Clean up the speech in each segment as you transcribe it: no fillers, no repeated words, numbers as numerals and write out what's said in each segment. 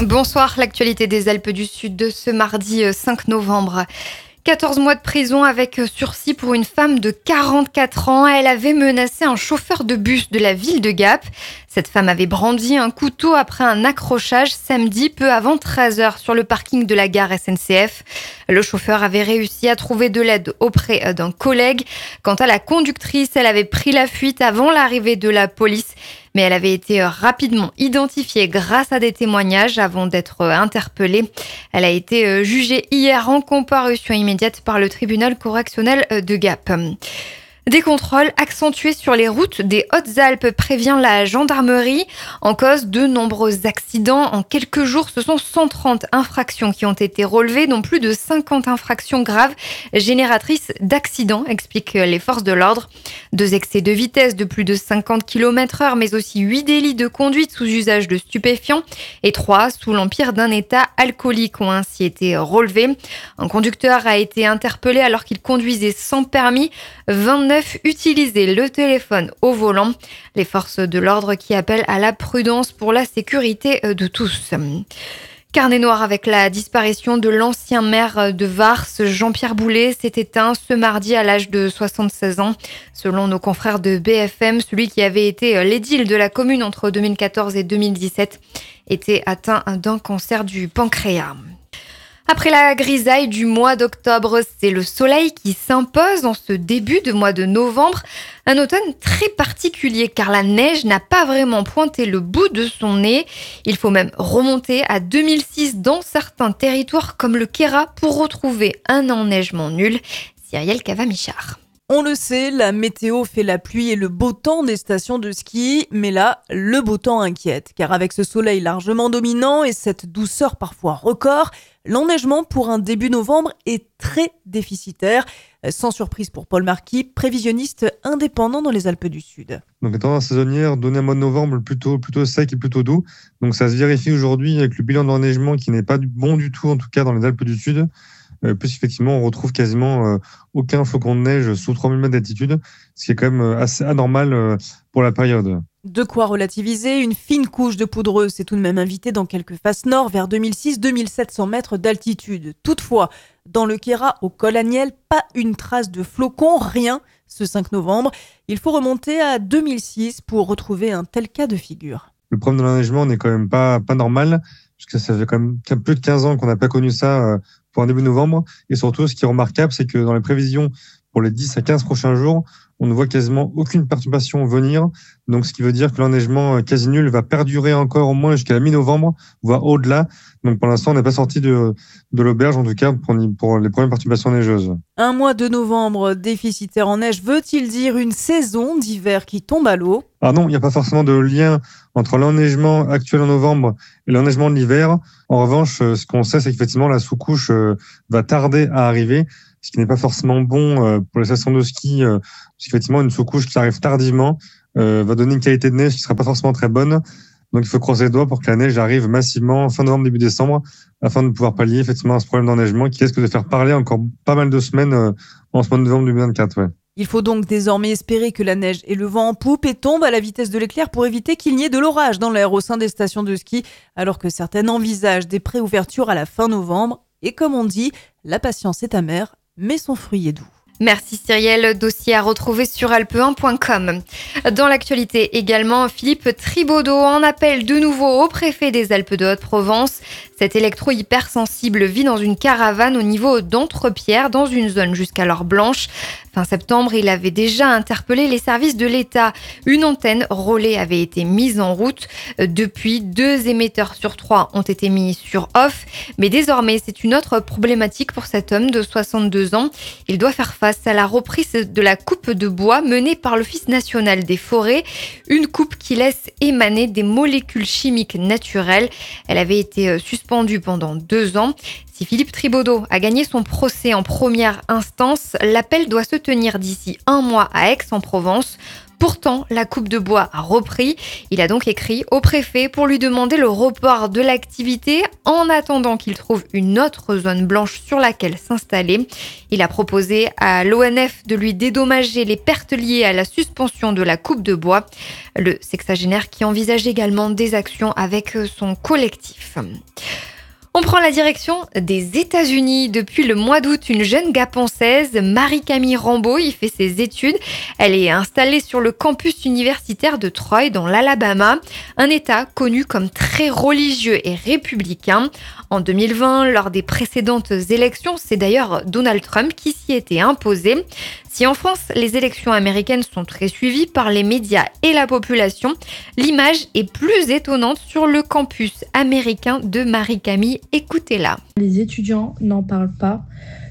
Bonsoir, l'actualité des Alpes du Sud de ce mardi 5 novembre. 14 mois de prison avec sursis pour une femme de 44 ans. Elle avait menacé un chauffeur de bus de la ville de Gap. Cette femme avait brandi un couteau après un accrochage samedi peu avant 13h sur le parking de la gare SNCF. Le chauffeur avait réussi à trouver de l'aide auprès d'un collègue. Quant à la conductrice, elle avait pris la fuite avant l'arrivée de la police. Mais elle avait été rapidement identifiée grâce à des témoignages avant d'être interpellée. Elle a été jugée hier en comparution immédiate par le tribunal correctionnel de Gap. Des contrôles accentués sur les routes des Hautes-Alpes, prévient la gendarmerie. En cause de nombreux accidents. En quelques jours, ce sont 130 infractions qui ont été relevées, dont plus de 50 infractions graves génératrices d'accidents, expliquent les forces de l'ordre. 2 excès de vitesse de plus de 50 km/h, mais aussi 8 délits de conduite sous usage de stupéfiants et 3 sous l'empire d'un état alcoolique ont ainsi été relevés. Un conducteur a été interpellé alors qu'il conduisait sans permis. 29 utilisaient le téléphone au volant. Les forces de l'ordre qui appellent à la prudence pour la sécurité de tous. Carnet noir avec la disparition de l'ancien maire de Vars, Jean-Pierre Boulet, s'est éteint ce mardi à l'âge de 76 ans. Selon nos confrères de BFM, celui qui avait été l'édile de la commune entre 2014 et 2017 était atteint d'un cancer du pancréas. Après la grisaille du mois d'octobre, c'est le soleil qui s'impose en ce début de mois de novembre. Un automne très particulier car la neige n'a pas vraiment pointé le bout de son nez. Il faut même remonter à 2006 dans certains territoires comme le Queyras pour retrouver un enneigement nul. Cyrielle Cava-Michard. On le sait, la météo fait la pluie et le beau temps des stations de ski, mais là, le beau temps inquiète, car avec ce soleil largement dominant et cette douceur parfois record, l'enneigement pour un début novembre est très déficitaire. Sans surprise pour Paul Marquis, prévisionniste indépendant dans les Alpes du Sud. Donc, les tendances saisonnières données un mois de novembre plutôt sec et plutôt doux. Donc, ça se vérifie aujourd'hui avec le bilan d'enneigement qui n'est pas bon du tout, en tout cas dans les Alpes du Sud. Plus effectivement, on retrouve quasiment aucun flocon de neige sous 3000 mètres d'altitude, ce qui est quand même assez anormal pour la période. De quoi relativiser, une fine couche de poudreuse s'est tout de même invitée dans quelques faces nord vers 2600-2700 mètres d'altitude. Toutefois, dans le Queyras, au col Aniel, pas une trace de flocon, rien ce 5 novembre. Il faut remonter à 2006 pour retrouver un tel cas de figure. Le problème de l'enneigement n'est quand même pas normal, puisque ça fait quand même plus de 15 ans qu'on n'a pas connu ça pour un début novembre. Et surtout, ce qui est remarquable, c'est que dans les prévisions pour les 10 à 15 prochains jours, on ne voit quasiment aucune perturbation venir. Donc, ce qui veut dire que l'enneigement quasi nul va perdurer encore au moins jusqu'à la mi-novembre, voire au-delà. Donc, pour l'instant, on n'est pas sorti de l'auberge, en tout cas, pour les premières perturbations neigeuses. Un mois de novembre déficitaire en neige veut-il dire une saison d'hiver qui tombe à l'eau ? Alors non, il n'y a pas forcément de lien entre l'enneigement actuel en novembre et l'enneigement de l'hiver. En revanche, ce qu'on sait, c'est qu'effectivement, la sous-couche va tarder à arriver, ce qui n'est pas forcément bon pour les stations de ski, parce qu'effectivement, une sous-couche qui arrive tardivement va donner une qualité de neige qui ne sera pas forcément très bonne. Donc, il faut croiser les doigts pour que la neige arrive massivement fin novembre, début décembre, afin de pouvoir pallier effectivement à ce problème d'enneigement qui risque de faire parler encore pas mal de semaines en ce mois de novembre 2024. Ouais. Il faut donc désormais espérer que la neige et le vent en poupe et tombe à la vitesse de l'éclair pour éviter qu'il n'y ait de l'orage dans l'air au sein des stations de ski, alors que certaines envisagent des préouvertures à la fin novembre. Et comme on dit, la patience est amère, mais son fruit est doux. Merci Cyrielle, dossier à retrouver sur alpe1.com. Dans l'actualité également, Philippe Thribaudot en appelle de nouveau au préfet des Alpes de Haute-Provence. Cet électro-hypersensible vit dans une caravane au niveau d'Entrepierre, dans une zone jusqu'alors blanche. Fin septembre, il avait déjà interpellé les services de l'État. Une antenne relais avait été mise en route. Depuis, 2 émetteurs sur 3 ont été mis sur off. Mais désormais, c'est une autre problématique pour cet homme de 62 ans. Il doit faire face à la reprise de la coupe de bois menée par l'Office national des forêts. Une coupe qui laisse émaner des molécules chimiques naturelles. Elle avait été suspendue pendant 2 ans. Si Philippe Thribaudot a gagné son procès en première instance, l'appel doit se tenir d'ici 1 mois à Aix-en-Provence. Pourtant, la coupe de bois a repris. Il a donc écrit au préfet pour lui demander le report de l'activité en attendant qu'il trouve une autre zone blanche sur laquelle s'installer. Il a proposé à l'ONF de lui dédommager les pertes liées à la suspension de la coupe de bois. Le sexagénaire qui envisage également des actions avec son collectif. On prend la direction des États-Unis. Depuis le mois d'août, une jeune gapençaise, Marie-Camille Rambeau, y fait ses études. Elle est installée sur le campus universitaire de Troy, dans l'Alabama, un État connu comme très religieux et républicain. En 2020, lors des précédentes élections, c'est d'ailleurs Donald Trump qui s'y était imposé. Si en France, les élections américaines sont très suivies par les médias et la population, l'image est plus étonnante sur le campus américain de Marie-Camille. Écoutez-la. Les étudiants n'en parlent pas.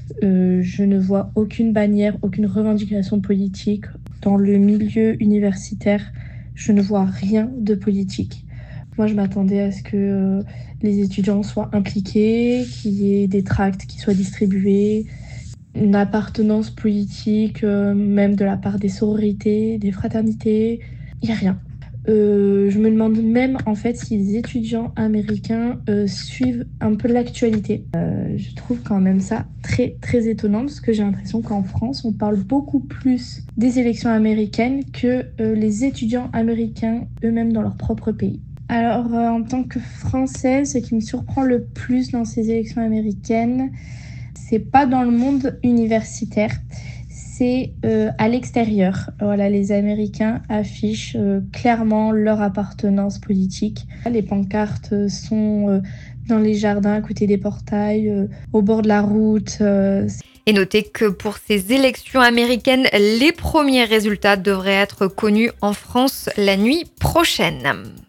Je ne vois aucune bannière, aucune revendication politique. Dans le milieu universitaire, je ne vois rien de politique. Moi, je m'attendais à ce que les étudiants soient impliqués, qu'il y ait des tracts qui soient distribués, une appartenance politique, même de la part des sororités, des fraternités. Il n'y a rien. Je me demande même en fait si les étudiants américains suivent un peu l'actualité. Je trouve quand même ça très très étonnant parce que j'ai l'impression qu'en France on parle beaucoup plus des élections américaines que les étudiants américains eux-mêmes dans leur propre pays. Alors en tant que Française, ce qui me surprend le plus dans ces élections américaines, c'est pas dans le monde universitaire. C'est à l'extérieur. Voilà, les Américains affichent clairement leur appartenance politique. Les pancartes sont dans les jardins, à côté des portails, au bord de la route. Et notez que pour ces élections américaines, les premiers résultats devraient être connus en France la nuit prochaine.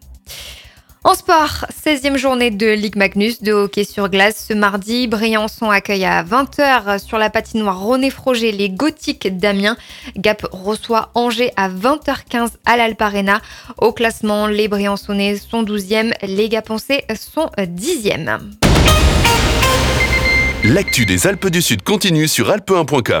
En sport, 16e journée de Ligue Magnus de hockey sur glace. Ce mardi, Briançon accueille à 20h sur la patinoire René Froger les Gothiques d'Amiens. Gap reçoit Angers à 20h15 à l'Alp Arena. Au classement, les Briançonnais sont 12e, les Gapençais sont 10e. L'actu des Alpes du Sud continue sur alpe1.com.